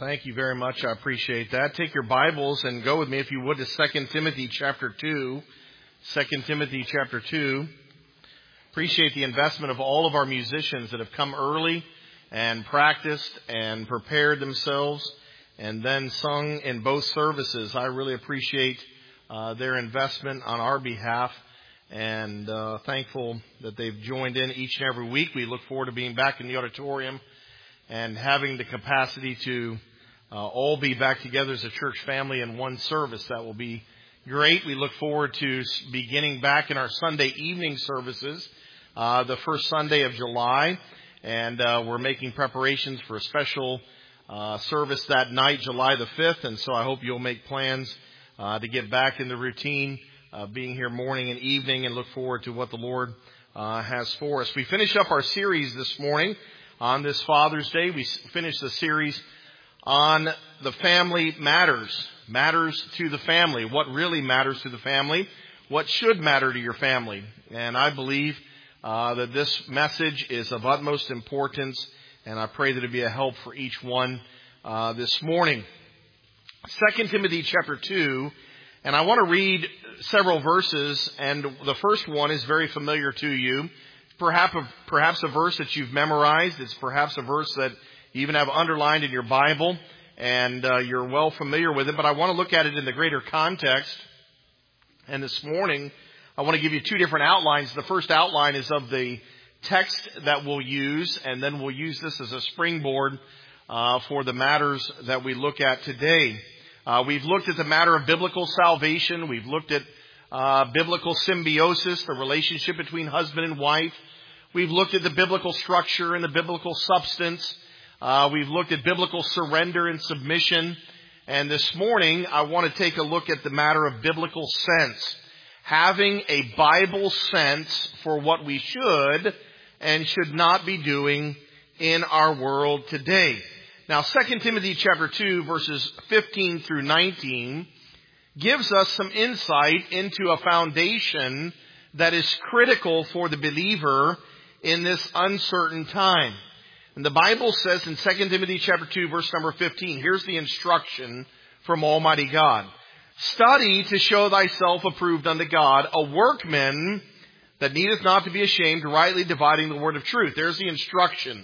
Thank you very much. I appreciate that. Take your Bibles and go with me, if you would, to 2 Timothy chapter 2. 2 Timothy chapter 2. Appreciate the investment of all of our musicians that have come early and practiced and prepared themselves and then sung in both services. I really appreciate their investment on our behalf and thankful that they've joined in each and every week. We look forward to being back in the auditorium and having the capacity to all be back together as a church family in one service. That will be great. We look forward to beginning back in our Sunday evening services, the first Sunday of July. And we're making preparations for a special service that night, July the 5th. And so I hope you'll make plans to get back in the routine of being here morning and evening and look forward to what the Lord has for us. We finish up our series this morning on this Father's Day. We finished the series on the family matters to the family. What really matters to the family? What should matter to your family? And I believe that this message is of utmost importance, and I pray that it be a help for each one this morning. 2 Timothy chapter 2, and I want to read several verses, and the first one is very familiar to you. Perhaps a verse that you've memorized. It's perhaps a verse that you even have underlined in your Bible, and you're well familiar with it. But I want to look at it in the greater context. And this morning, I want to give you two different outlines. The first outline is of the text that we'll use, and then we'll use this as a springboard for the matters that we look at today. We've looked at the matter of biblical salvation. We've looked at biblical symbiosis, the relationship between husband and wife. We've looked at the biblical structure and the biblical substance. We've looked at biblical surrender and submission. And this morning, I want to take a look at the matter of biblical sense. Having a Bible sense for what we should and should not be doing in our world today. Now, 2 Timothy chapter 2, verses 15 through 19, gives us some insight into a foundation that is critical for the believer in this uncertain time. And the Bible says in 2 Timothy chapter 2, verse number 15, here's the instruction from Almighty God. Study to show thyself approved unto God, a workman that needeth not to be ashamed, rightly dividing the word of truth. There's the instruction.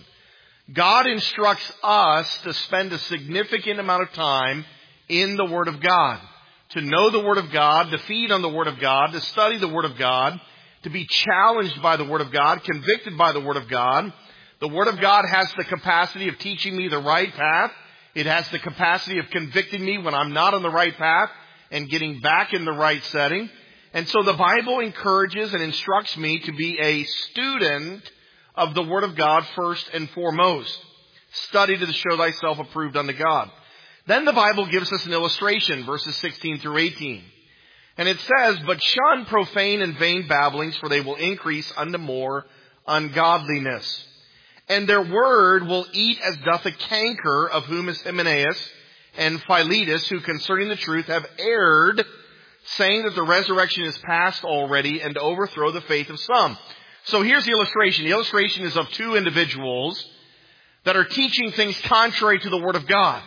God instructs us to spend a significant amount of time in the Word of God, to know the Word of God, to feed on the Word of God, to study the Word of God, to be challenged by the Word of God, convicted by the Word of God. The Word of God has the capacity of teaching me the right path. It has the capacity of convicting me when I'm not on the right path and getting back in the right setting. And so the Bible encourages and instructs me to be a student of the Word of God first and foremost. Study to show thyself approved unto God. Then the Bible gives us an illustration, verses 16 through 18. And it says, but shun profane and vain babblings, for they will increase unto more ungodliness. And their word will eat as doth a canker, of whom is Hymenaeus and Philetus, who concerning the truth have erred, saying that the resurrection is past already, and to overthrow the faith of some. So here's the illustration. The illustration is of two individuals that are teaching things contrary to the Word of God.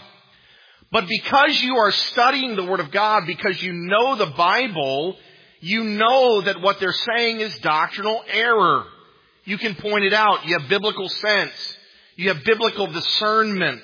But because you are studying the Word of God, because you know the Bible, you know that what they're saying is doctrinal error. You can point it out. You have biblical sense. You have biblical discernment.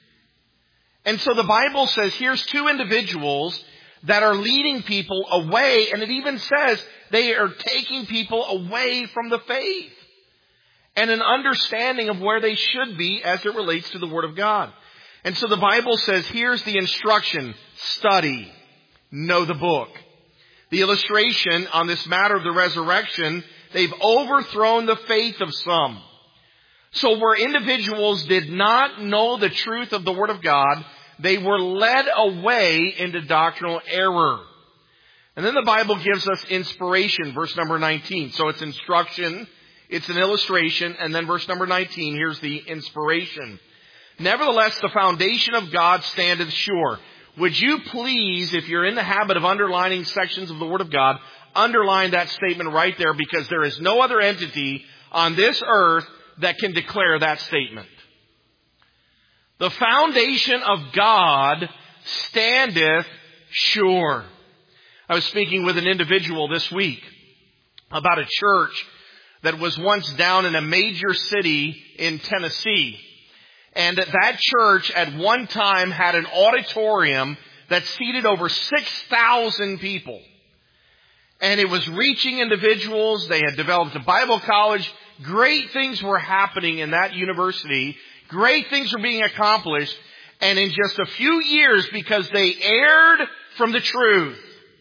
And so the Bible says here's two individuals that are leading people away, and it even says they are taking people away from the faith and an understanding of where they should be as it relates to the Word of God. And so the Bible says, here's the instruction: study, know the book. The illustration on this matter of the resurrection, they've overthrown the faith of some. So where individuals did not know the truth of the Word of God, they were led away into doctrinal error. And then the Bible gives us inspiration, verse number 19. So it's instruction, it's an illustration, and then verse number 19, here's the inspiration. Nevertheless, the foundation of God standeth sure. Would you please, if you're in the habit of underlining sections of the Word of God, underline that statement right there, because there is no other entity on this earth that can declare that statement. The foundation of God standeth sure. I was speaking with an individual this week about a church that was once down in a major city in Tennessee. And that church at one time had an auditorium that seated over 6,000 people. And it was reaching individuals. They had developed a Bible college. Great things were happening in that university. Great things were being accomplished. And in just a few years, because they erred from the truth,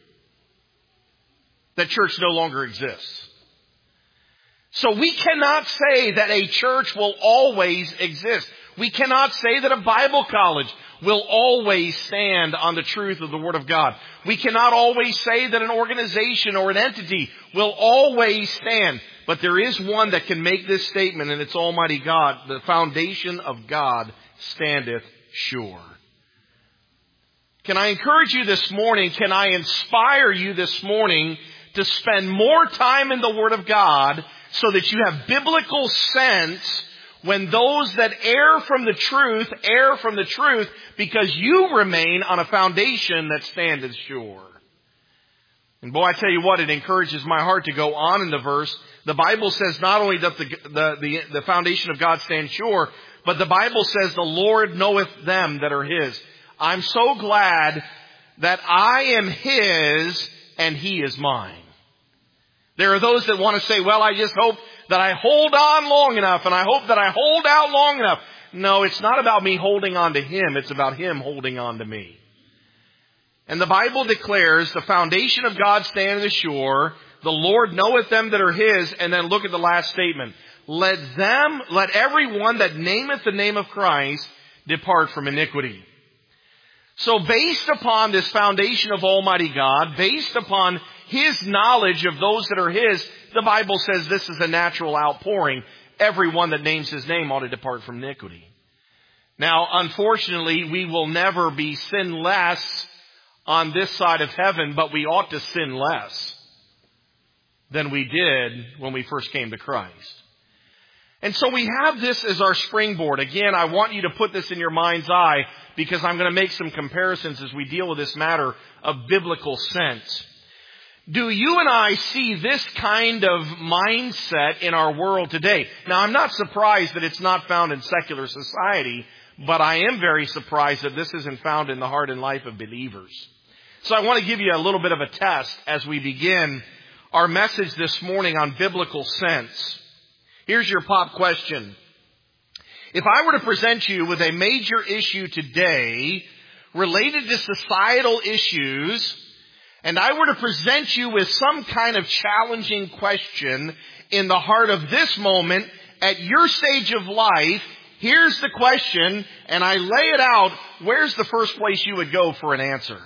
that church no longer exists. So we cannot say that a church will always exist. We cannot say that a Bible college will always stand on the truth of the Word of God. We cannot always say that an organization or an entity will always stand. But there is one that can make this statement, and it's Almighty God. The foundation of God standeth sure. Can I encourage you this morning? Can I inspire you this morning to spend more time in the Word of God so that you have biblical sense when those that err from the truth because you remain on a foundation that standeth sure. And boy, I tell you what, it encourages my heart to go on in the verse. The Bible says not only that the foundation of God stands sure, but the Bible says the Lord knoweth them that are His. I'm so glad that I am His and He is mine. There are those that want to say, well, I just hope that I hold on long enough and I hope that I hold out long enough. No, it's not about me holding on to Him. It's about Him holding on to me. And the Bible declares the foundation of God standeth sure. The Lord knoweth them that are His. And then look at the last statement. Let everyone that nameth the name of Christ depart from iniquity. So based upon this foundation of Almighty God, based upon His knowledge of those that are His, the Bible says this is a natural outpouring. Everyone that names His name ought to depart from iniquity. Now, unfortunately, we will never be sinless on this side of heaven, but we ought to sin less than we did when we first came to Christ. And so we have this as our springboard. Again, I want you to put this in your mind's eye because I'm going to make some comparisons as we deal with this matter of biblical sense. Do you and I see this kind of mindset in our world today? Now, I'm not surprised that it's not found in secular society, but I am very surprised that this isn't found in the heart and life of believers. So I want to give you a little bit of a test as we begin our message this morning on biblical sense. Here's your pop question. If I were to present you with a major issue today related to societal issues, and I were to present you with some kind of challenging question in the heart of this moment at your stage of life, here's the question, and I lay it out, where's the first place you would go for an answer?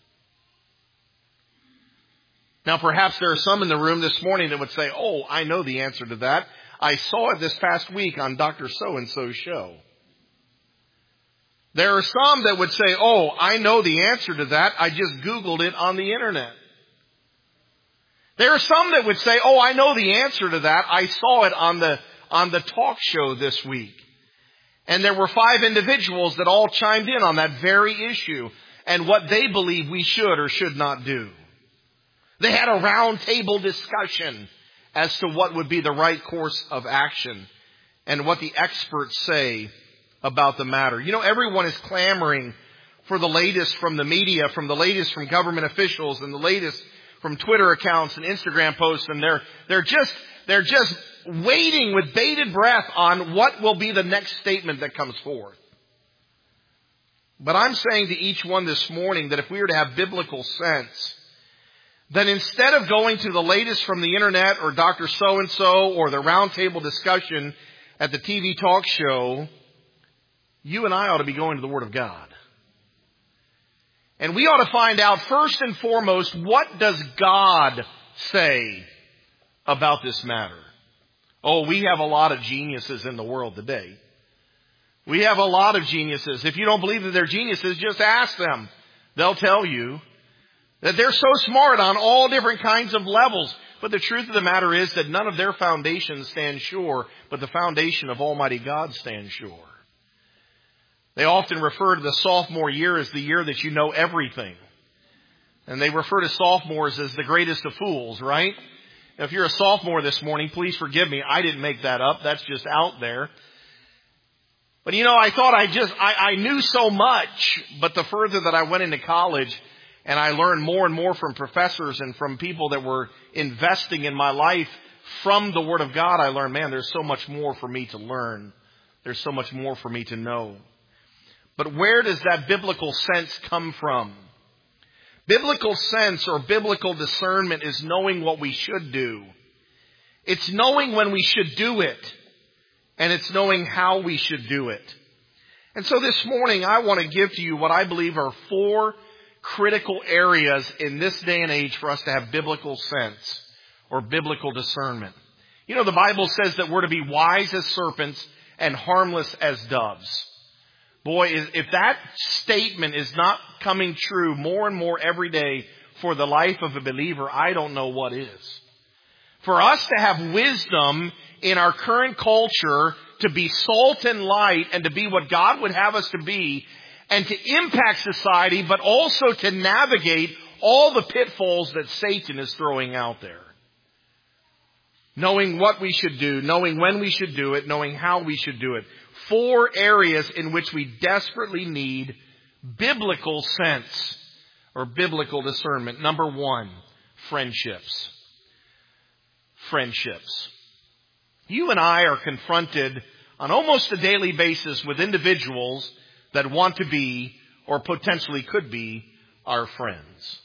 Now, perhaps there are some in the room this morning that would say, oh, I know the answer to that. I saw it this past week on Dr. So-and-so's show. There are some that would say, oh, I know the answer to that. I just Googled it on the internet. There are some that would say, oh, I know the answer to that. I saw it on the talk show this week. And there were 5 individuals that all chimed in on that very issue and what they believe we should or should not do. They had a round table discussion as to what would be the right course of action and what the experts say about the matter. You know, everyone is clamoring for the latest from the media, from the latest from government officials, and the latest from Twitter accounts and Instagram posts, and they're just waiting with bated breath on what will be the next statement that comes forth. But I'm saying to each one this morning that if we were to have biblical sense, then instead of going to the latest from the internet or Dr. So-and-so or the roundtable discussion at the TV talk show, you and I ought to be going to the Word of God. And we ought to find out first and foremost, what does God say about this matter? Oh, we have a lot of geniuses in the world today. We have a lot of geniuses. If you don't believe that they're geniuses, just ask them. They'll tell you that they're so smart on all different kinds of levels. But the truth of the matter is that none of their foundations stand sure, but the foundation of Almighty God stands sure. They often refer to the sophomore year as the year that you know everything. And they refer to sophomores as the greatest of fools, right? If you're a sophomore this morning, please forgive me. I didn't make that up. That's just out there. But I thought I knew so much, but the further that I went into college and I learned more and more from professors and from people that were investing in my life from the Word of God, I learned, man, there's so much more for me to learn. There's so much more for me to know. But where does that biblical sense come from? Biblical sense or biblical discernment is knowing what we should do. It's knowing when we should do it. And it's knowing how we should do it. And so this morning I want to give to you what I believe are 4 critical areas in this day and age for us to have biblical sense or biblical discernment. The Bible says that we're to be wise as serpents and harmless as doves. Boy, if that statement is not coming true more and more every day for the life of a believer, I don't know what is. For us to have wisdom in our current culture, to be salt and light and to be what God would have us to be, and to impact society, but also to navigate all the pitfalls that Satan is throwing out there. Knowing what we should do, knowing when we should do it, knowing how we should do it. 4 areas in which we desperately need biblical sense or biblical discernment. Number 1, friendships. Friendships. You and I are confronted on almost a daily basis with individuals that want to be or potentially could be our friends.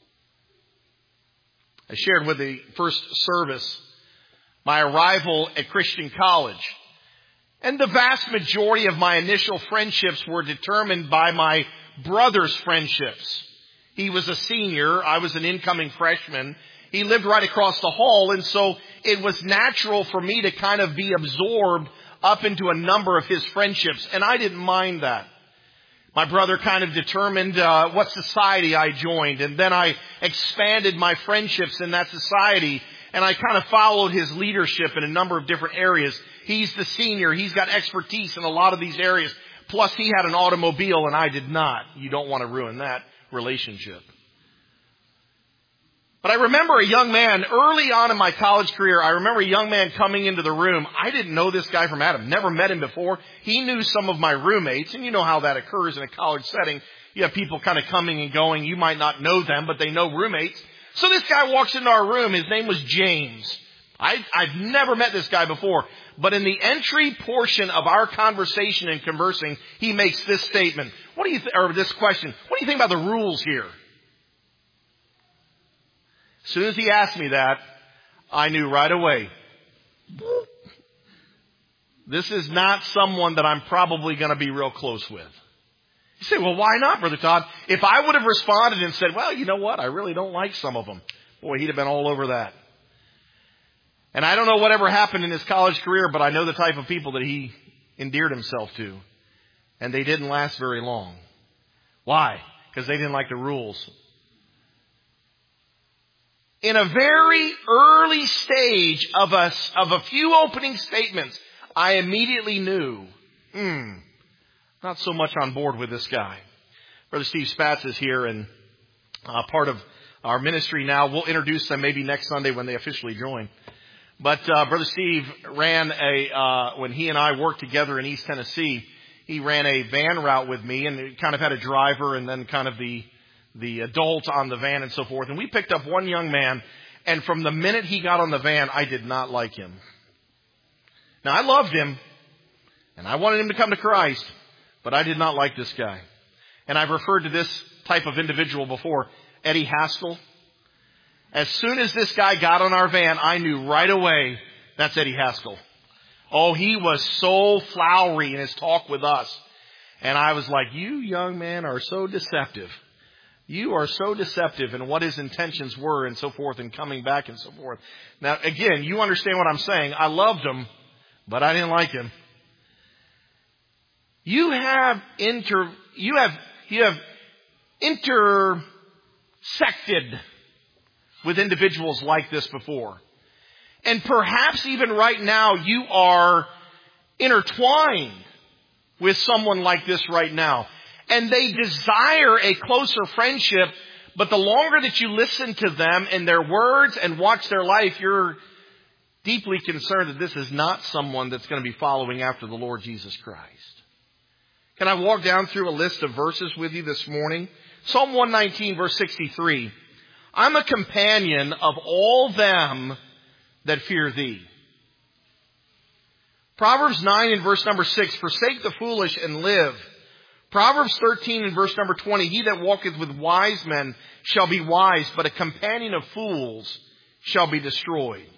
I shared with the first service my arrival at Christian College. And the vast majority of my initial friendships were determined by my brother's friendships. He was a senior. I was an incoming freshman. He lived right across the hall. And so it was natural for me to kind of be absorbed up into a number of his friendships. And I didn't mind that. My brother kind of determined what society I joined. And then I expanded my friendships in that society. And I kind of followed his leadership in a number of different areas. He's the senior. He's got expertise in a lot of these areas. Plus, he had an automobile and I did not. You don't want to ruin that relationship. But I remember a young man early on in my college career. I remember a young man coming into the room. I didn't know this guy from Adam. Never met him before. He knew some of my roommates. And you know how that occurs in a college setting. You have people kind of coming and going. You might not know them, but they know roommates. So this guy walks into our room. His name was James. I've never met this guy before. But in the entry portion of our conversation and conversing, he makes this statement. Or this question. What do you think about the rules here? As soon as he asked me that, I knew right away. This is not someone that I'm probably going to be real close with. You say, well, why not, Brother Todd? If I would have responded and said, well, you know what? I really don't like some of them. Boy, he'd have been all over that. And I don't know whatever happened in his college career, but I know the type of people that he endeared himself to. And they didn't last very long. Why? Because they didn't like the rules. In a very early stage of a few opening statements, I immediately knew, not so much on board with this guy. Brother Steve Spatz is here and part of our ministry now. We'll introduce them maybe next Sunday when they officially join. But Brother Steve ran when he and I worked together in East Tennessee, he ran a van route with me and kind of had a driver and then kind of the adult on the van and so forth. And we picked up one young man, and from the minute he got on the van, I did not like him. Now, I loved him, and I wanted him to come to Christ, but I did not like this guy. And I've referred to this type of individual before, Eddie Haskell. As soon as this guy got on our van, I knew right away, that's Eddie Haskell. Oh, he was so flowery in his talk with us. And I was like, you young man are so deceptive. You are so deceptive in what his intentions were and so forth and coming back and so forth. Now, again, you understand what I'm saying. I loved him, but I didn't like him. You have intersected with individuals like this before. And perhaps even right now you are intertwined with someone like this right now. And they desire a closer friendship, but the longer that you listen to them and their words and watch their life, you're deeply concerned that this is not someone that's going to be following after the Lord Jesus Christ. Can I walk down through a list of verses with you this morning? Psalm 119, verse 63. I'm a companion of all them that fear thee. Proverbs 9 and verse number 6. Forsake the foolish and live. Proverbs 13 and verse number 20. He that walketh with wise men shall be wise, but a companion of fools shall be destroyed.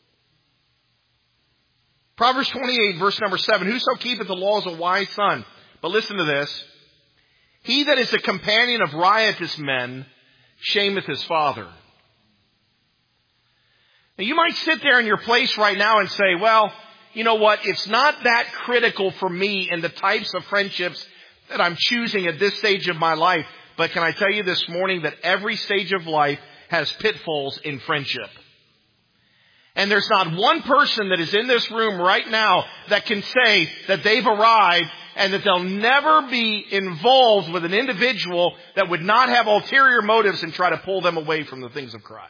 Proverbs 28 verse number 7. Whoso keepeth the law is a wise son. But listen to this. He that is a companion of riotous men shameth his father. Now you might sit there in your place right now and say, well, you know what? It's not that critical for me in the types of friendships that I'm choosing at this stage of my life. But can I tell you this morning that every stage of life has pitfalls in friendship. And there's not one person that is in this room right now that can say that they've arrived and that they'll never be involved with an individual that would not have ulterior motives and try to pull them away from the things of Christ.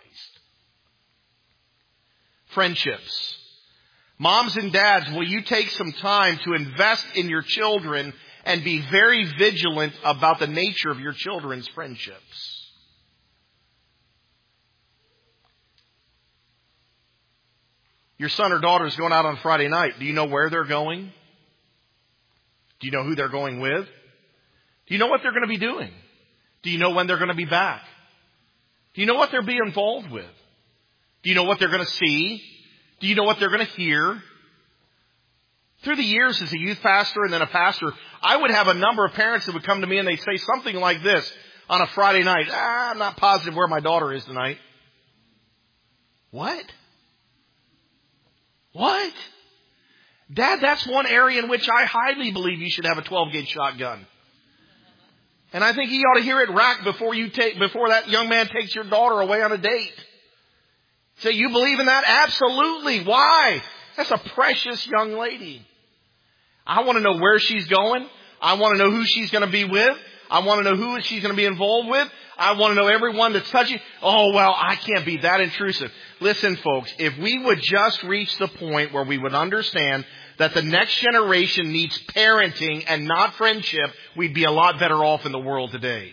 Friendships. Moms and dads, will you take some time to invest in your children and be very vigilant about the nature of your children's friendships? Your son or daughter is going out on Friday night. Do you know where they're going? Do you know who they're going with? Do you know what they're going to be doing? Do you know when they're going to be back? Do you know what they're being involved with? Do you know what they're going to see? Do you know what they're going to hear? Through the years as a youth pastor and then a pastor, I would have a number of parents that would come to me and they'd say something like this on a Friday night. I'm not positive where my daughter is tonight. What? What? Dad, that's one area in which I highly believe you should have a 12-gauge shotgun. And I think you ought to hear it rack before that young man takes your daughter away on a date. Say, you believe in that? Absolutely. Why? That's a precious young lady. I want to know where she's going. I want to know who she's going to be with. I want to know who she's going to be involved with. I want to know everyone that's touching. Oh, well, I can't be that intrusive. Listen, folks, if we would just reach the point where we would understand that the next generation needs parenting and not friendship, we'd be a lot better off in the world today.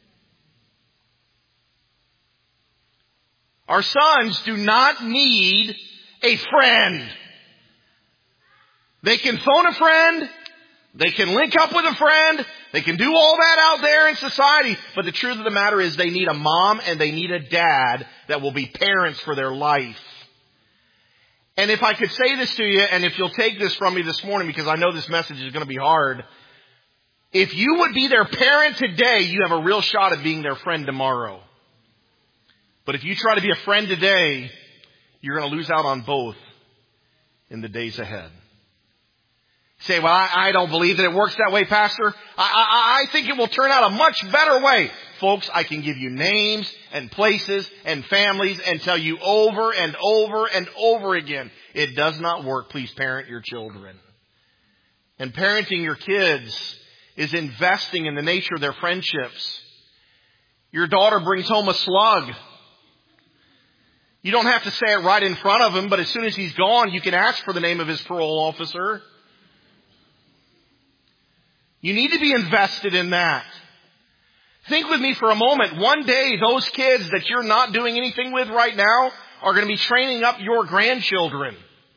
Our sons do not need a friend. They can phone a friend. They can link up with a friend. They can do all that out there in society. But the truth of the matter is they need a mom and they need a dad that will be parents for their life. And if I could say this to you, and if you'll take this from me this morning, because I know this message is going to be hard. If you would be their parent today, you have a real shot at being their friend tomorrow. But if you try to be a friend today, you're going to lose out on both in the days ahead. Say, well, I don't believe that it works that way, Pastor. I think it will turn out a much better way. Folks, I can give you names and places and families and tell you over and over and over again. It does not work. Please parent your children. And parenting your kids is investing in the nature of their friendships. Your daughter brings home a slug. You don't have to say it right in front of him, but as soon as he's gone, you can ask for the name of his parole officer. You need to be invested in that. Think with me for a moment. One day, those kids that you're not doing anything with right now are going to be training up your grandchildren.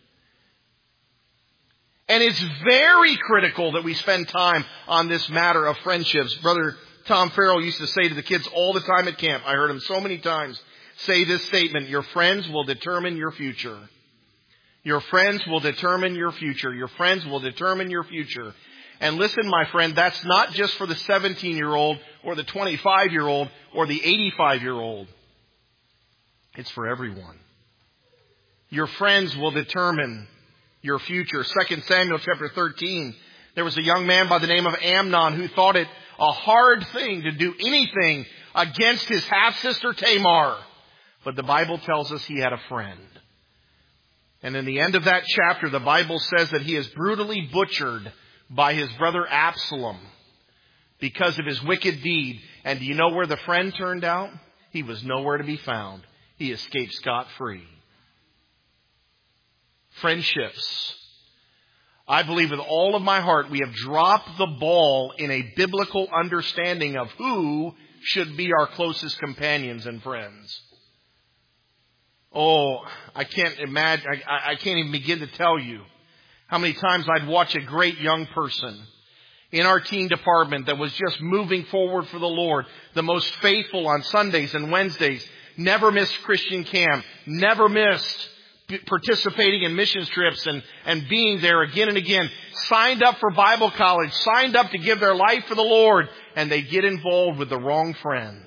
And it's very critical that we spend time on this matter of friendships. Brother Tom Farrell used to say to the kids all the time at camp, I heard him so many times say this statement, your friends will determine your future. Your friends will determine your future. Your friends will determine your future. And listen, my friend, that's not just for the 17-year-old or the 25-year-old or the 85-year-old. It's for everyone. Your friends will determine your future. 2 Samuel chapter 13, there was a young man by the name of Amnon who thought it a hard thing to do anything against his half-sister Tamar. But the Bible tells us he had a friend. And in the end of that chapter, the Bible says that he is brutally butchered by his brother Absalom because of his wicked deed. And do you know where the friend turned out? He was nowhere to be found. He escaped scot-free. Friendships. I believe with all of my heart we have dropped the ball in a biblical understanding of who should be our closest companions and friends. Oh, I can't imagine, I can't even begin to tell you how many times I'd watch a great young person in our teen department that was just moving forward for the Lord, the most faithful on Sundays and Wednesdays, never missed Christian camp, never missed participating in missions trips and being there again and again, signed up for Bible college, signed up to give their life for the Lord, and they get involved with the wrong friends.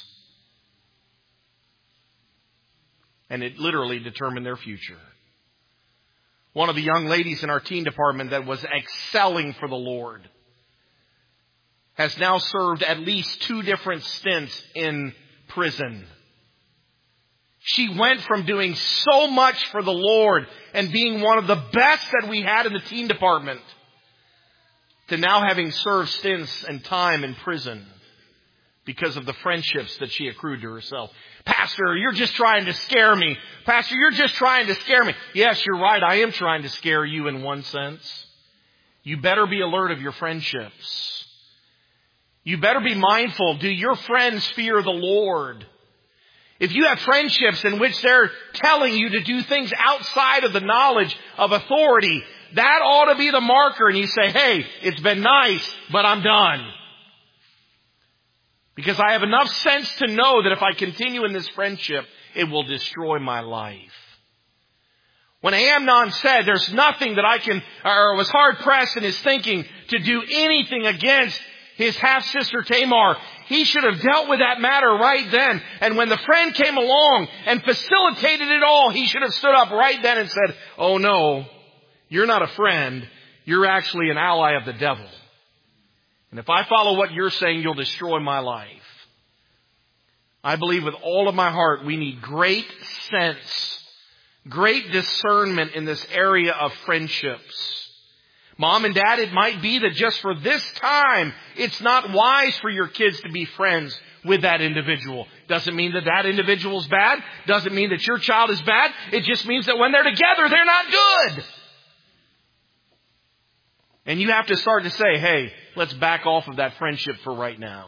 And it literally determined their future. One of the young ladies in our teen department that was excelling for the Lord has now served at least 2 different stints in prison. She went from doing so much for the Lord and being one of the best that we had in the teen department to now having served stints and time in prison because of the friendships that she accrued to herself. Pastor, you're just trying to scare me. Pastor, you're just trying to scare me. Yes, you're right. I am trying to scare you in one sense. You better be alert of your friendships. You better be mindful. Do your friends fear the Lord? If you have friendships in which they're telling you to do things outside of the knowledge of authority, that ought to be the marker. And you say, hey, it's been nice, but I'm done. Because I have enough sense to know that if I continue in this friendship, it will destroy my life. When Amnon said there's nothing that I can, or was hard pressed in his thinking to do anything against his half-sister Tamar, he should have dealt with that matter right then. And when the friend came along and facilitated it all, he should have stood up right then and said, oh no, you're not a friend. You're actually an ally of the devil. And if I follow what you're saying, you'll destroy my life. I believe with all of my heart we need great sense, great discernment in this area of friendships. Mom and Dad, it might be that just for this time, it's not wise for your kids to be friends with that individual. Doesn't mean that that individual's bad. Doesn't mean that your child is bad. It just means that when they're together, they're not good. And you have to start to say, hey, let's back off of that friendship for right now.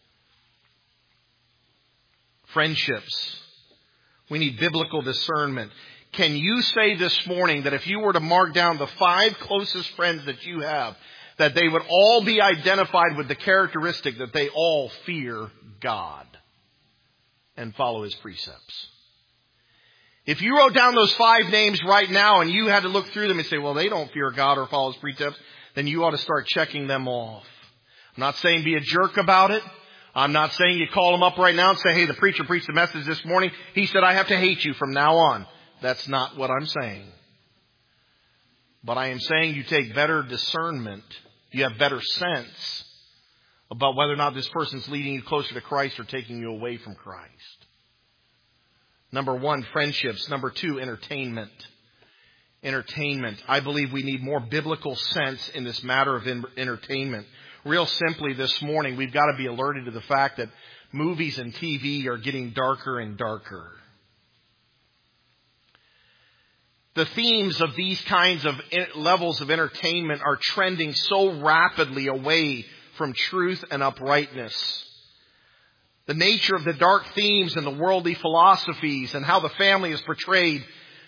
Friendships. We need biblical discernment. Can you say this morning that if you were to mark down the 5 closest friends that you have, that they would all be identified with the characteristic that they all fear God and follow His precepts? If you wrote down those 5 names right now and you had to look through them and say, well, they don't fear God or follow His precepts, then you ought to start checking them off. I'm not saying be a jerk about it. I'm not saying you call them up right now and say, hey, the preacher preached a message this morning. He said, I have to hate you from now on. That's not what I'm saying. But I am saying you take better discernment. You have better sense about whether or not this person's leading you closer to Christ or taking you away from Christ. Number 1, friendships. Number 2, entertainment. Entertainment. I believe we need more biblical sense in this matter of entertainment. Real simply this morning, we've got to be alerted to the fact that movies and TV are getting darker and darker. The themes of these kinds of levels of entertainment are trending so rapidly away from truth and uprightness. The nature of the dark themes and the worldly philosophies and how the family is portrayed.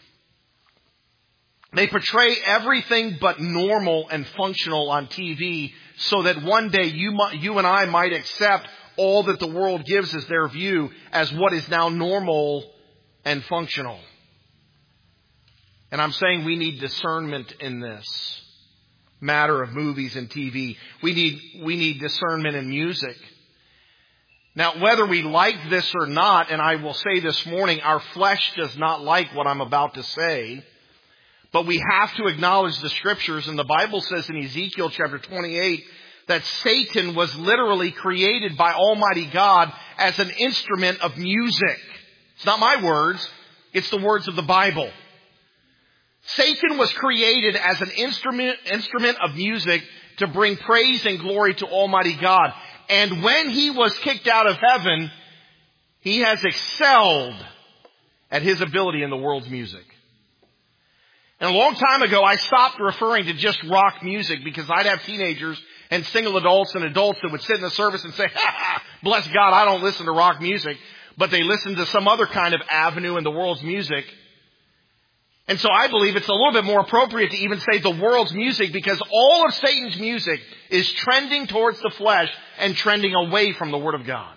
They portray everything but normal and functional on TV so that one day you and I might accept all that the world gives as their view as what is now normal and functional. And I'm saying we need discernment in this matter of movies and TV. We need discernment in music. Now, whether we like this or not, and I will say this morning, our flesh does not like what I'm about to say. But we have to acknowledge the Scriptures. And the Bible says in Ezekiel chapter 28 that Satan was literally created by Almighty God as an instrument of music. It's not my words. It's the words of the Bible. Satan was created as an instrument of music to bring praise and glory to Almighty God. And when he was kicked out of heaven, he has excelled at his ability in the world's music. And a long time ago, I stopped referring to just rock music because I'd have teenagers and single adults and adults that would sit in the service and say, bless God, I don't listen to rock music. But they listen to some other kind of avenue in the world's music. And so I believe it's a little bit more appropriate to even say the world's music, because all of Satan's music is trending towards the flesh and trending away from the Word of God.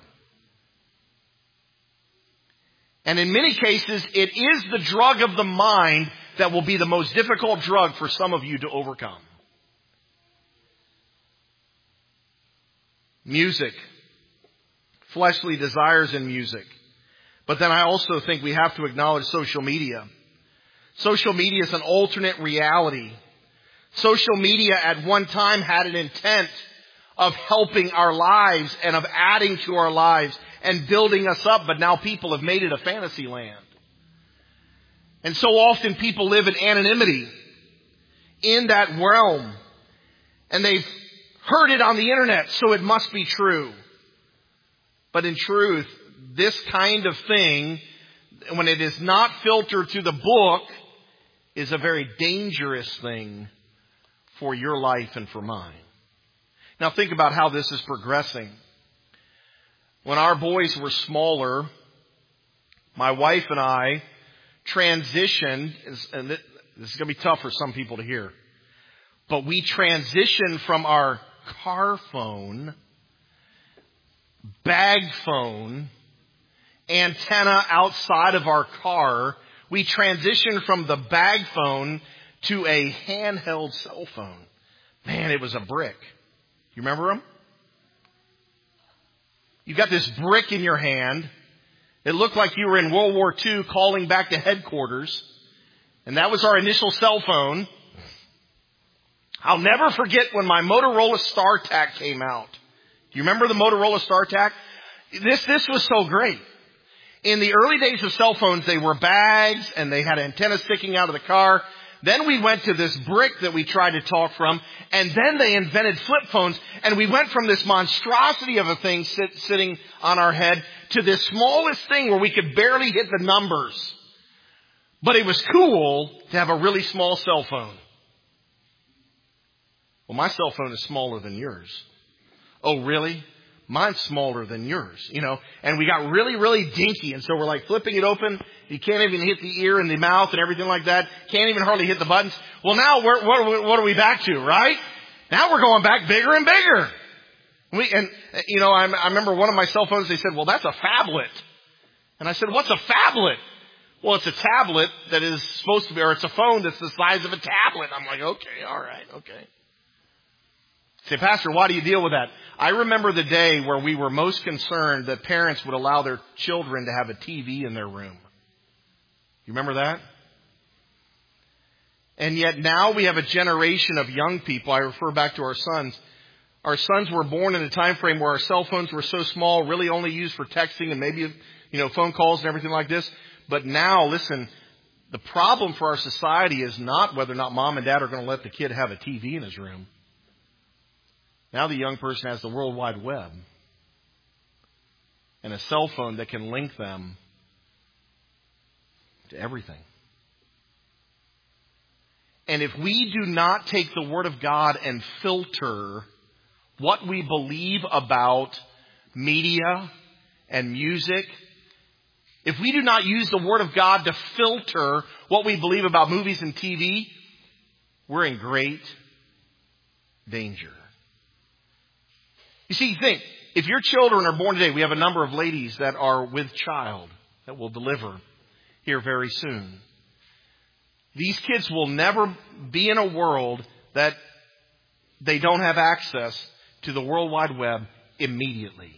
And in many cases, it is the drug of the mind that will be the most difficult drug for some of you to overcome. Music. Fleshly desires in music. But then I also think we have to acknowledge social media. Social media is an alternate reality. Social media at one time had an intent of helping our lives and of adding to our lives and building us up, but now people have made it a fantasy land. And so often people live in anonymity in that realm. And they've heard it on the internet, so it must be true. But in truth, this kind of thing, when it is not filtered through the book, is a very dangerous thing for your life and for mine. Now think about how this is progressing. When our boys were smaller, my wife and I transitioned, and this is going to be tough for some people to hear, but we transitioned from our car phone, bag phone, antenna outside of our car. We transitioned from the bag phone to a handheld cell phone. Man, it was a brick. You remember them? You got this brick in your hand. It looked like you were in World War II calling back to headquarters. And that was our initial cell phone. I'll never forget when my Motorola StarTAC came out. Do you remember the Motorola StarTAC? This was so great. In the early days of cell phones, they were bags and they had antennas sticking out of the car. Then we went to this brick that we tried to talk from, and then they invented flip phones, and we went from this monstrosity of a thing sitting on our head to this smallest thing where we could barely hit the numbers. But it was cool to have a really small cell phone. Well, my cell phone is smaller than yours. Oh, really? Mine's smaller than yours, and we got really, really dinky. And so we're like flipping it open. You can't even hit the ear and the mouth and everything like that. Can't even hardly hit the buttons. Well, now what are we back to, right? Now we're going back bigger and bigger. I remember one of my cell phones, they said, well, that's a phablet. And I said, what's a phablet? Well, it's a tablet that is supposed to be, or it's a phone that's the size of a tablet. I'm like, okay, all right, okay. Say, Pastor, why do you deal with that? I remember the day where we were most concerned that parents would allow their children to have a TV in their room. You remember that? And yet now we have a generation of young people. I refer back to our sons. Our sons were born in a time frame where our cell phones were so small, really only used for texting and maybe, phone calls and everything like this. But now, listen, the problem for our society is not whether or not mom and dad are going to let the kid have a TV in his room. Now the young person has the World Wide Web and a cell phone that can link them to everything. And if we do not take the Word of God and filter what we believe about media and music, if we do not use the Word of God to filter what we believe about movies and TV, we're in great danger. You see, think, if your children are born today, we have a number of ladies that are with child that will deliver here very soon. These kids will never be in a world that they don't have access to the World Wide Web immediately.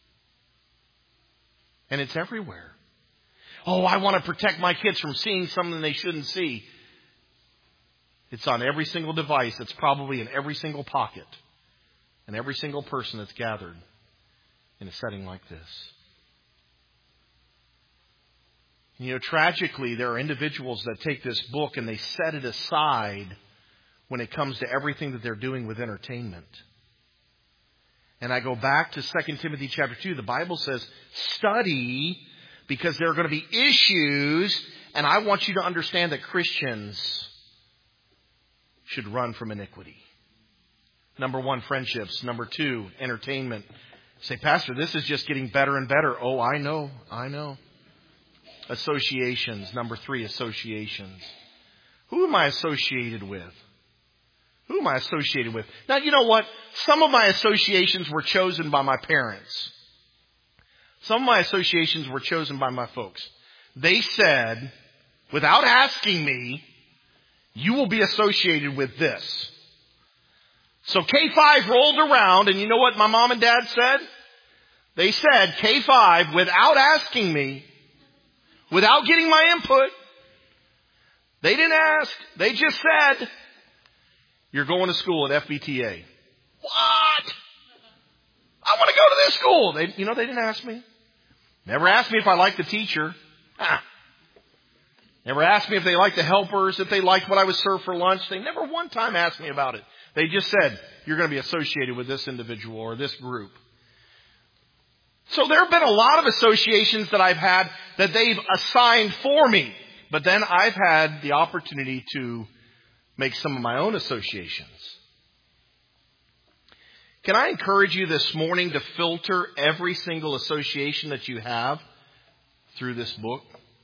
And it's everywhere. Oh, I want to protect my kids from seeing something they shouldn't see. It's on every single device. It's probably in every single pocket. And every single person that's gathered in a setting like this. Tragically, there are individuals that take this book and they set it aside when it comes to everything that they're doing with entertainment. And I go back to 2 Timothy chapter 2. The Bible says, study, because there are going to be issues, and I want you to understand that Christians should run from iniquity. Number 1, friendships. Number 2, entertainment. Say, Pastor, this is just getting better and better. Oh, I know. Associations. Number 3, associations. Who am I associated with? Who am I associated with? Now, you know what? Some of my associations were chosen by my parents. Some of my associations were chosen by my folks. They said, without asking me, you will be associated with this. So K5 rolled around, and you know what my mom and dad said? They said, K5, without asking me, without getting my input, they didn't ask. They just said, you're going to school at FBTA. What? I want to go to this school. They didn't ask me. Never asked me if I liked the teacher. Never asked me if they liked the helpers, if they liked what I was served for lunch. They never one time asked me about it. They just said, you're going to be associated with this individual or this group. So there have been a lot of associations that I've had that they've assigned for me. But then I've had the opportunity to make some of my own associations. Can I encourage you this morning to filter every single association that you have through this book?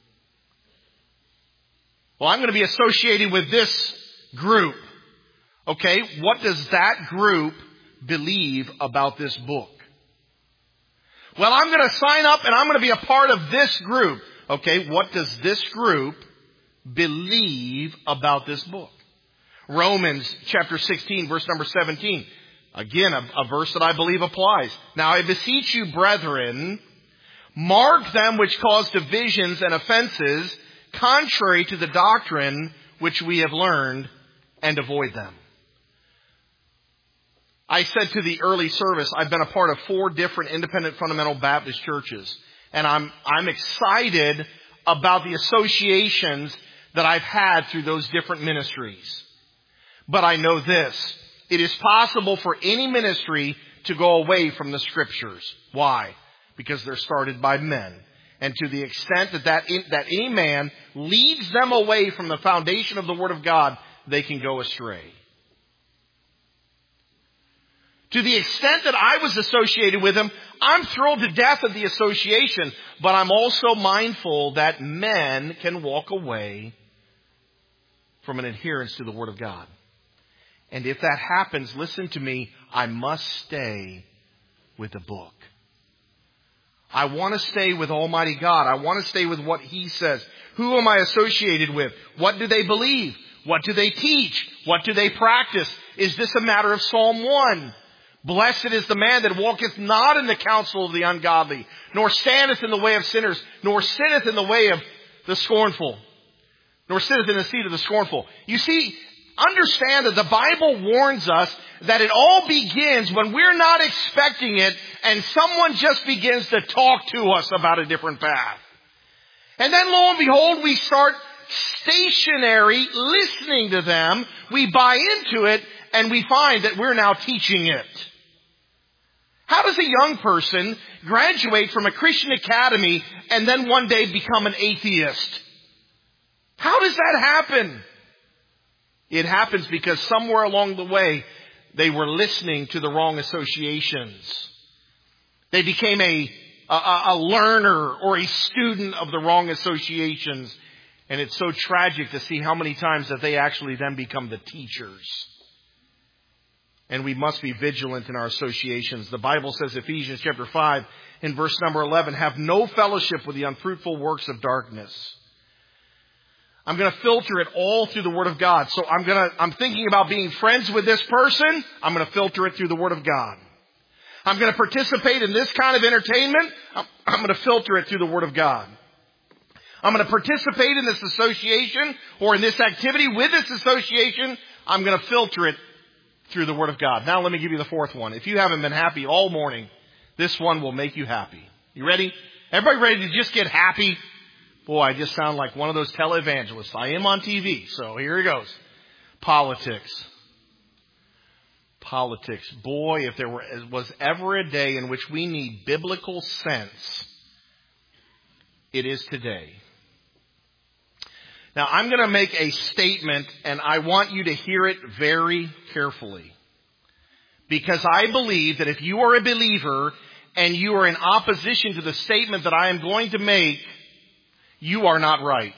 Well, I'm going to be associated with this group. Okay, what does that group believe about this book? Well, I'm going to sign up and I'm going to be a part of this group. Okay, what does this group believe about this book? Romans chapter 16, verse number 17. Again, a verse that I believe applies. Now I beseech you, brethren, mark them which cause divisions and offenses, contrary to the doctrine which we have learned, and avoid them. I said to the early service, I've been a part of 4 different independent fundamental Baptist churches. And I'm excited about the associations that I've had through those different ministries. But I know this. It is possible for any ministry to go away from the Scriptures. Why? Because they're started by men. And to the extent that any man leads them away from the foundation of the Word of God, they can go astray. To the extent that I was associated with them, I'm thrilled to death at the association. But I'm also mindful that men can walk away from an adherence to the Word of God. And if that happens, listen to me, I must stay with the book. I want to stay with Almighty God. I want to stay with what He says. Who am I associated with? What do they believe? What do they teach? What do they practice? Is this a matter of Psalm 1? Blessed is the man that walketh not in the counsel of the ungodly, nor standeth in the way of sinners, nor sitteth in the way of the scornful, nor sitteth in the seat of the scornful. You see, understand that the Bible warns us that it all begins when we're not expecting it and someone just begins to talk to us about a different path. And then lo and behold, we start stationary listening to them. We buy into it and we find that we're now teaching it. How does a young person graduate from a Christian academy and then one day become an atheist? How does that happen? It happens because somewhere along the way, they were listening to the wrong associations. They became a learner or a student of the wrong associations. And it's so tragic to see how many times that they actually then become the teachers. And we must be vigilant in our associations. The Bible says, Ephesians chapter 5, in verse number 11, have no fellowship with the unfruitful works of darkness. I'm going to filter it all through the Word of God. So I'm thinking about being friends with this person. I'm going to filter it through the Word of God. I'm going to participate in this kind of entertainment. I'm going to filter it through the Word of God. I'm going to participate in this association or in this activity with this association. I'm going to filter it through the Word of God. Now let me give you the 4th one. If you haven't been happy all morning, this one will make you happy. You ready? Everybody ready to just get happy? Boy, I just sound like one of those televangelists. I am on TV, so here it goes. Politics. Politics. Boy, if there was ever a day in which we need biblical sense, it is today. Now, I'm going to make a statement, and I want you to hear it very carefully. Because I believe that if you are a believer and you are in opposition to the statement that I am going to make, you are not right.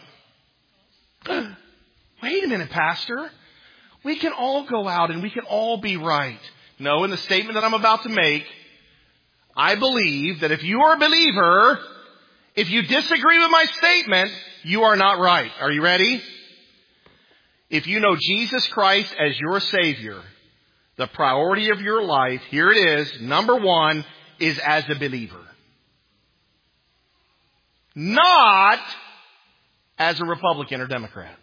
Wait a minute, Pastor. We can all go out and we can all be right. No, in the statement that I'm about to make, I believe that if you are a believer, if you disagree with my statement, you are not right. Are you ready? If you know Jesus Christ as your Savior, the priority of your life, here it is, number one, is as a believer. Not as a Republican or Democrat.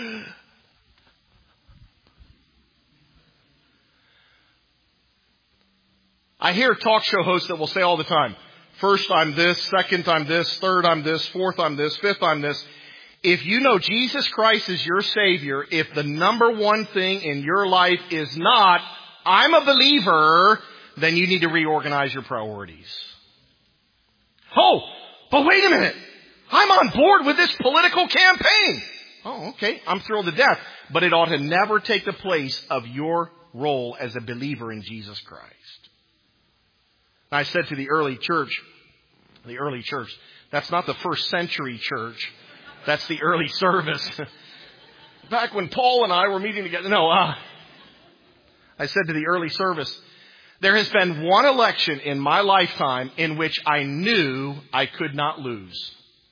I hear talk show hosts that will say all the time, first I'm this, second I'm this, third I'm this, fourth I'm this, fifth I'm this. If you know Jesus Christ is your Savior, if the number one thing in your life is not, I'm a believer, then you need to reorganize your priorities. Oh, but wait a minute. I'm on board with this political campaign. Oh, okay. I'm thrilled to death. But it ought to never take the place of your role as a believer in Jesus Christ. I said to the early church, that's not the first century church. That's the early service. Back when Paul and I were meeting together. I said to the early service, there has been one election in my lifetime in which I knew I could not lose.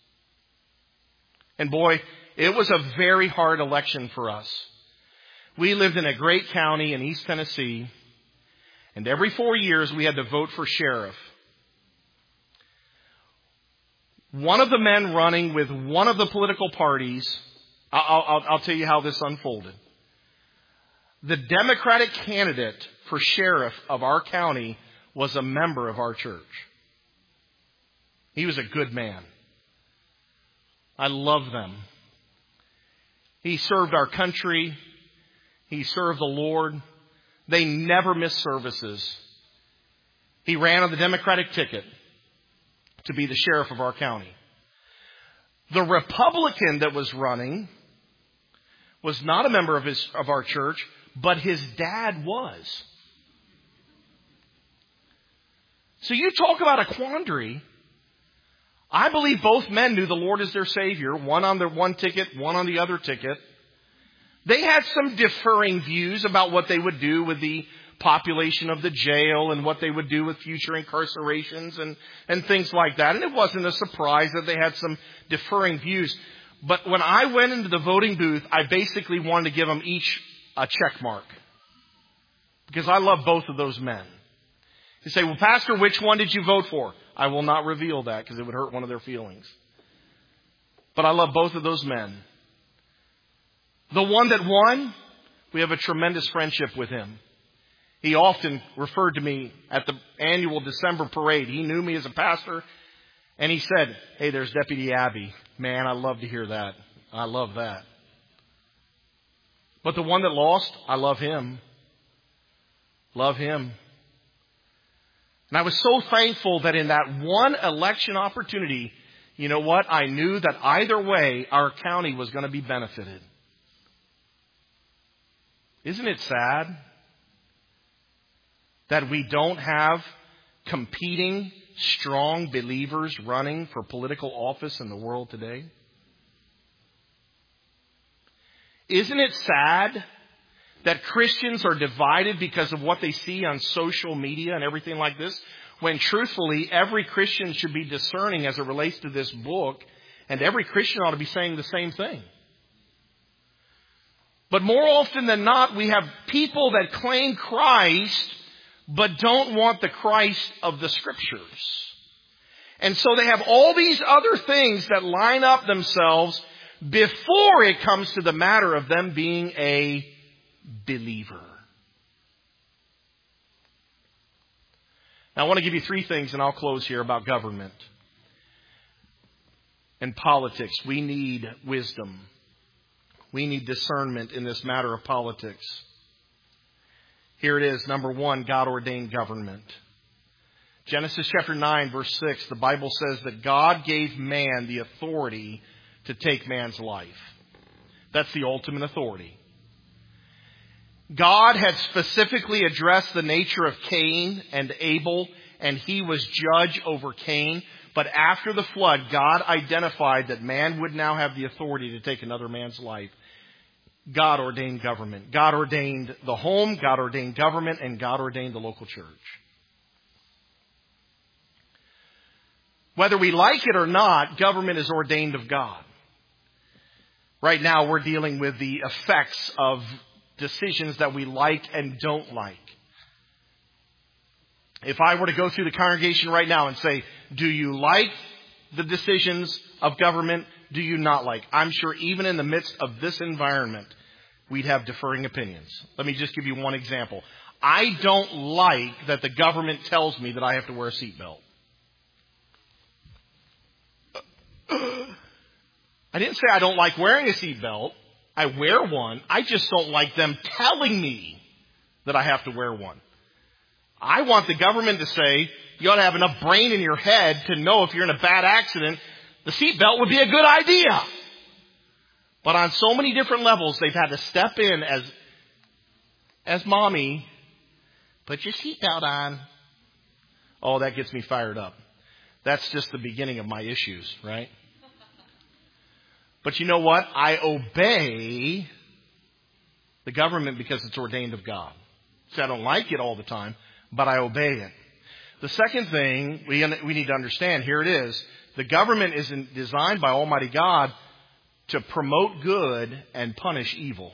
And boy, it was a very hard election for us. We lived in a great county in East Tennessee. And every 4 years, we had to vote for sheriff. One of the men running with one of the political parties, I'll tell you how this unfolded. The Democratic candidate for sheriff of our county was a member of our church. He was a good man. I love them. He served our country. He served the Lord. They never missed services. He ran on the Democratic ticket to be the sheriff of our county. The Republican that was running was not a member of our church, but his dad was. So you talk about a quandary. I believe both men knew the Lord as their Savior, one on the one ticket, one on the other ticket. They had some differing views about what they would do with the population of the jail and what they would do with future incarcerations and things like that. And it wasn't a surprise that they had some differing views. But when I went into the voting booth, I basically wanted to give them each a check mark. Because I love both of those men. You say, well, Pastor, which one did you vote for? I will not reveal that because it would hurt one of their feelings. But I love both of those men. The one that won, we have a tremendous friendship with him. He often referred to me at the annual December parade. He knew me as a pastor, and he said, hey, there's Deputy Abby. Man, I love to hear that. I love that. But the one that lost, I love him. Love him. And I was so thankful that in that one election opportunity, you know what? I knew that either way, our county was going to be benefited. Isn't it sad that we don't have competing, strong believers running for political office in the world today? Isn't it sad that Christians are divided because of what they see on social media and everything like this, when truthfully every Christian should be discerning as it relates to this book, and every Christian ought to be saying the same thing? But more often than not, we have people that claim Christ, but don't want the Christ of the Scriptures. And so they have all these other things that line up themselves before it comes to the matter of them being a believer. Now I want to give you three things, and I'll close here, about government and politics. We need wisdom. We need discernment in this matter of politics. Here it is, number one, God-ordained government. Genesis chapter 9, verse 6, the Bible says that God gave man the authority to take man's life. That's the ultimate authority. God had specifically addressed the nature of Cain and Abel, and he was judge over Cain. But after the flood, God identified that man would now have the authority to take another man's life. God ordained government. God ordained the home, God ordained government, and God ordained the local church. Whether we like it or not, government is ordained of God. Right now, we're dealing with the effects of decisions that we like and don't like. If I were to go through the congregation right now and say, do you like the decisions of government? Do you not like? I'm sure even in the midst of this environment, we'd have differing opinions. Let me just give you one example. I don't like that the government tells me that I have to wear a seatbelt. I didn't say I don't like wearing a seatbelt. I wear one. I just don't like them telling me that I have to wear one. I want the government to say, you ought to have enough brain in your head to know if you're in a bad accident, the seatbelt would be a good idea. But on so many different levels, they've had to step in as mommy, put your seatbelt on. Oh, that gets me fired up. That's just the beginning of my issues, right? But you know what? I obey the government because it's ordained of God. So I don't like it all the time, but I obey it. The second thing we need to understand, here it is. The government is designed by Almighty God to promote good and punish evil.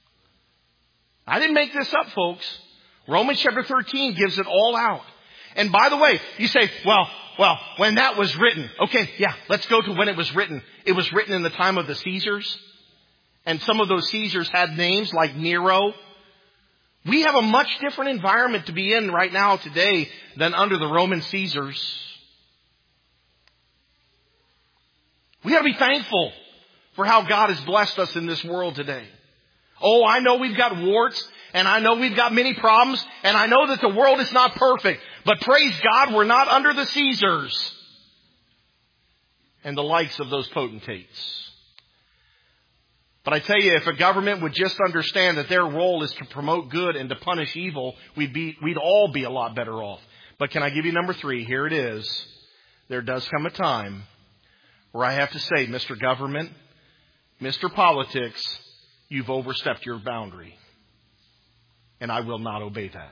I didn't make this up, folks. Romans chapter 13 gives it all out. And by the way, you say, well, when that was written. Okay, yeah, let's go to when it was written. It was written in the time of the Caesars. And some of those Caesars had names like Nero. We have a much different environment to be in right now today than under the Roman Caesars. We got to be thankful for how God has blessed us in this world today. Oh, I know we've got warts, and I know we've got many problems, and I know that the world is not perfect. But praise God, we're not under the Caesars and the likes of those potentates. But I tell you, if a government would just understand that their role is to promote good and to punish evil, we'd all be a lot better off. But can I give you number 3? Here it is. There does come a time where I have to say, Mr. Government, Mr. Politics, you've overstepped your boundary. And I will not obey that.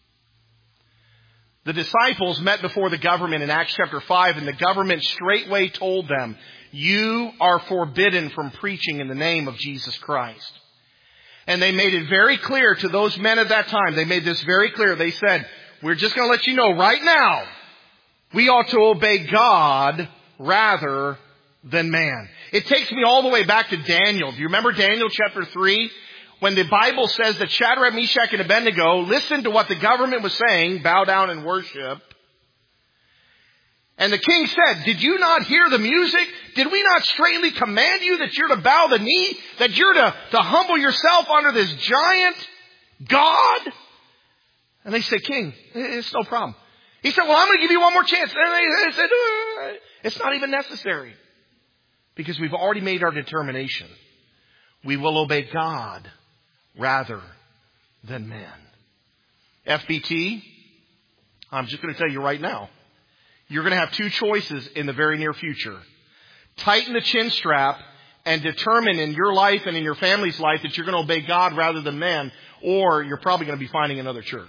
The disciples met before the government in Acts chapter 5, and the government straightway told them, you are forbidden from preaching in the name of Jesus Christ. And they made it very clear to those men at that time. They made this very clear. They said, we're just going to let you know right now, we ought to obey God rather than man. It takes me all the way back to Daniel. Do you remember Daniel chapter 3? When the Bible says that Shadrach, Meshach, and Abednego listened to what the government was saying, bow down and worship. And the king said, did you not hear the music? Did we not straightly command you that you're to bow the knee? That you're to humble yourself under this giant God? And they said, King, it's no problem. He said, well, I'm going to give you one more chance. And they said, it's not even necessary. Because we've already made our determination. We will obey God rather than man. FBT, I'm just going to tell you right now. You're going to have 2 choices in the very near future. Tighten the chin strap and determine in your life and in your family's life that you're going to obey God rather than man, or you're probably going to be finding another church.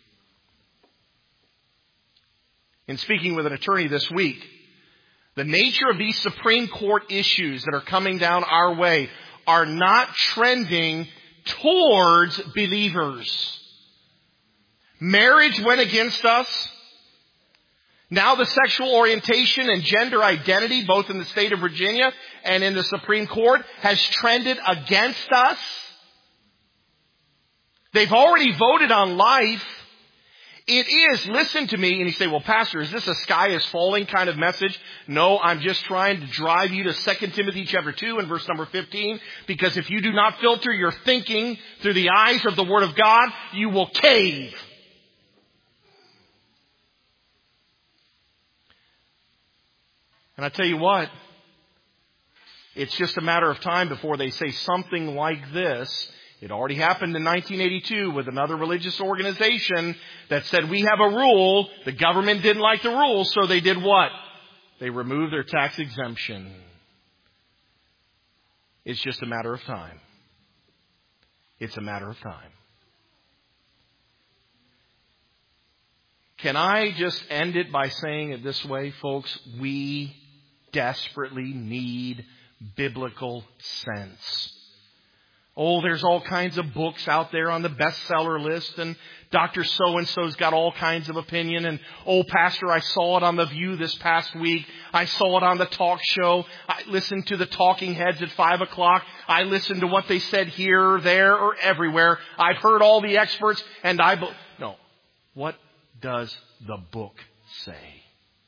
In speaking with an attorney this week, the nature of these Supreme Court issues that are coming down our way are not trending towards believers. Marriage went against us. Now the sexual orientation and gender identity, both in the state of Virginia and in the Supreme Court, has trended against us. They've already voted on life. It is, listen to me. And you say, well, Pastor, is this a sky is falling kind of message? No, I'm just trying to drive you to 2 Timothy chapter 2 and verse number 15. Because if you do not filter your thinking through the eyes of the Word of God, you will cave. And I tell you what, it's just a matter of time before they say something like this. It already happened in 1982 with another religious organization that said, we have a rule. The government didn't like the rule, so they did what? They removed their tax exemption. It's just a matter of time. It's a matter of time. Can I just end it by saying it this way, folks? We desperately need biblical sense. Oh, there's all kinds of books out there on the bestseller list, and Dr. So-and-so's got all kinds of opinion, and oh, Pastor, I saw it on The View this past week. I saw it on the talk show. I listened to the talking heads at 5 o'clock. I listened to what they said here, there, or everywhere. I've heard all the experts, and no. What does the book say?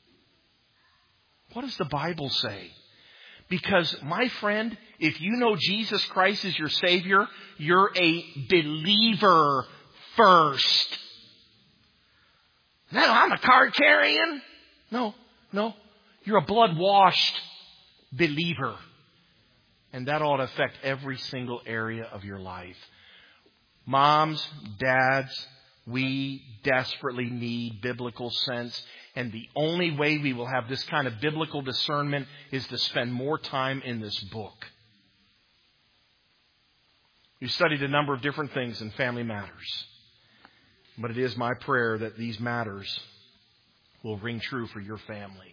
What does the Bible say? Because, my friend, if you know Jesus Christ is your Savior, you're a believer first. No, I'm a card carrying. No. You're a blood-washed believer. And that ought to affect every single area of your life. Moms, dads, we desperately need biblical sense. And the only way we will have this kind of biblical discernment is to spend more time in this book. We've studied a number of different things in family matters. But it is my prayer that these matters will ring true for your family.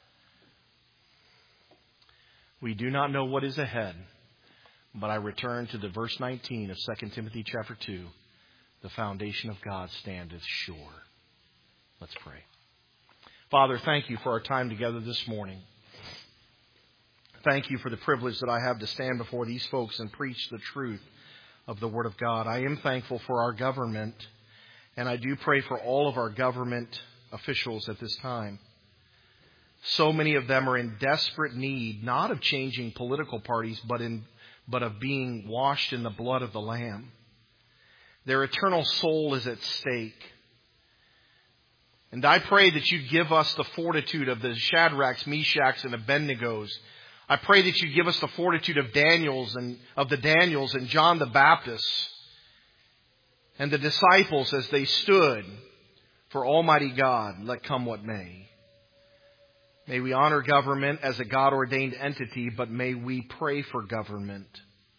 We do not know what is ahead, but I return to the verse 19 of 2 Timothy chapter 2. The foundation of God standeth sure. Let's pray. Father, thank you for our time together this morning. Thank you for the privilege that I have to stand before these folks and preach the truth of the Word of God. I am thankful for our government, and I do pray for all of our government officials at this time. So many of them are in desperate need, not of changing political parties, but of being washed in the blood of the Lamb. Their eternal soul is at stake. And I pray that you'd give us the fortitude of the Shadrachs, Meshachs, and Abednegos. I pray that you'd give us the fortitude of Daniels and John the Baptist and the disciples as they stood for Almighty God, let come what may. May we honor government as a God-ordained entity, but may we pray for government.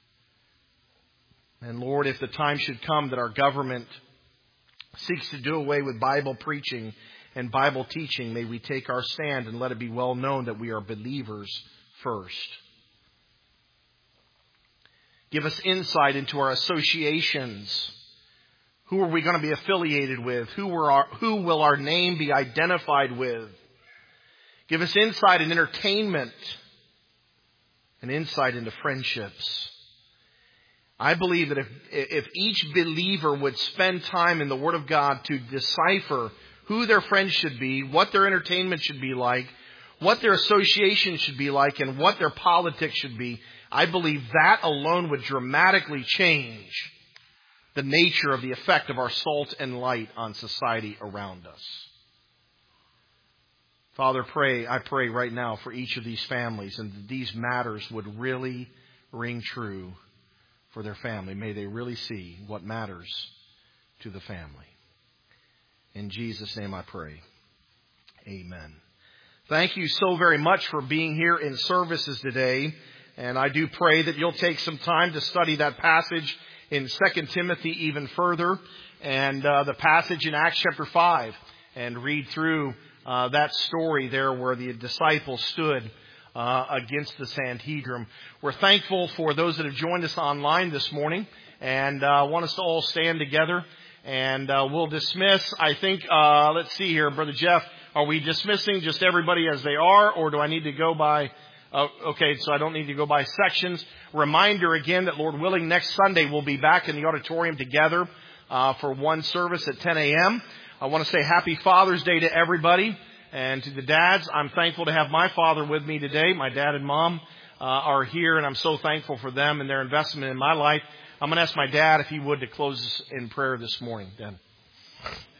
And Lord, if the time should come that our government seeks to do away with Bible preaching and Bible teaching, may we take our stand and let it be well known that we are believers first. Give us insight into our associations. Who are we going to be affiliated with? Who will our name be identified with? Give us insight in entertainment and insight into friendships. I believe that if each believer would spend time in the Word of God to decipher who their friends should be, what their entertainment should be like, what their association should be like, and what their politics should be, I believe that alone would dramatically change the nature of the effect of our salt and light on society around us. Father, I pray right now for each of these families, and that these matters would really ring true for their family. May they really see what matters to the family. In Jesus' name I pray. Amen. Thank you so very much for being here in services today. And I do pray that you'll take some time to study that passage in 2 Timothy even further, and the passage in Acts chapter 5, and read through that story there where the disciples stood against the Sanhedrin. We're thankful for those that have joined us online this morning, and want us to all stand together, and we'll dismiss. I think, let's see here, Brother Jeff, are we dismissing just everybody as they are, or do I need to go by? Okay, so I don't need to go by sections. Reminder again that, Lord willing, next Sunday we'll be back in the auditorium together for one service at 10 a.m. I want to say happy Father's Day to everybody. And to the dads, I'm thankful to have my father with me today. My dad and mom are here, and I'm so thankful for them and their investment in my life. I'm going to ask my dad if he would to close us in prayer this morning. Dan.